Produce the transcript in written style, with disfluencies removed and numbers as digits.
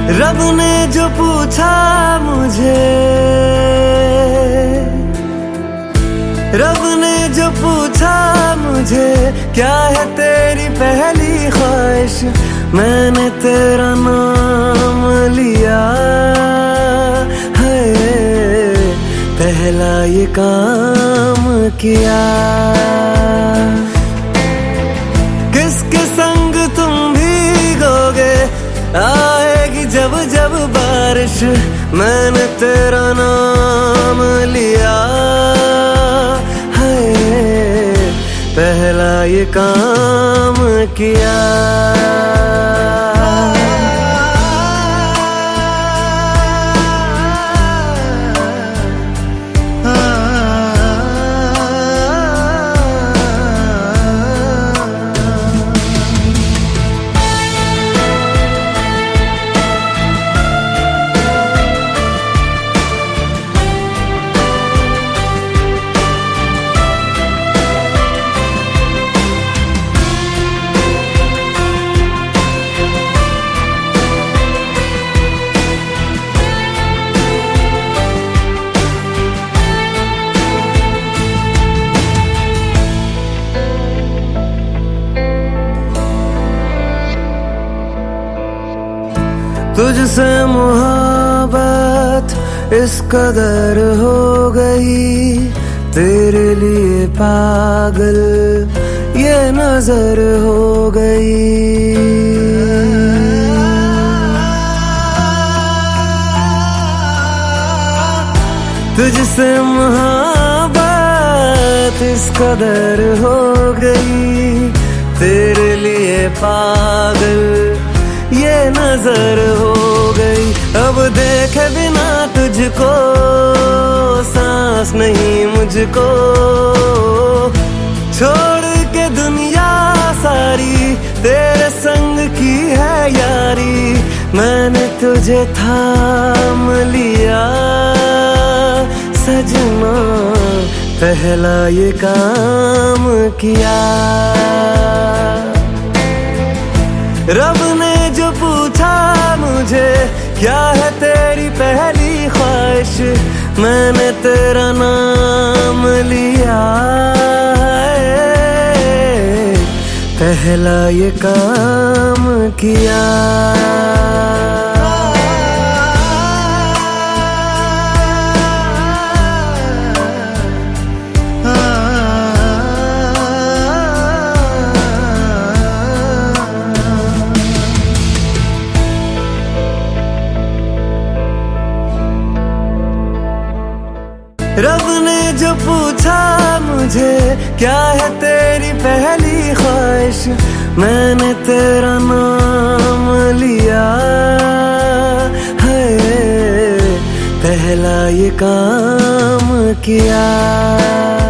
रब ने जो पूछा मुझे, रब ने जो पूछा मुझे, क्या है तेरी पहली ख्वाहिश, मैंने तेरा नाम लिया है, पहला ये काम किया। किसके संग तुम भीगोगे, आएगी जब जब बारिश, मैंने तेरा नाम लिया है, पहला ये काम किया। तुझसे मोहब्बत इस कदर हो गई, तेरे लिए पागल ये नजर हो गई। तुझसे मोहब्बत इस कदर हो गई, तेरे लिए पागल ये नजर हो गई। अब देखे बिना तुझको सांस नहीं मुझको, छोड़ के दुनिया सारी तेरे संग की है यारी, मैंने तुझे थाम लिया सजना, पहला ये काम किया। रब ने जो पूछा मुझे, क्या है तेरी पहली ख्वाहिश, मैंने तेरा नाम लिया है, पहला ये काम किया। रब ने जो पूछा मुझे, क्या है तेरी पहली ख्वाहिश, मैंने तेरा नाम लिया है, पहला ये काम किया।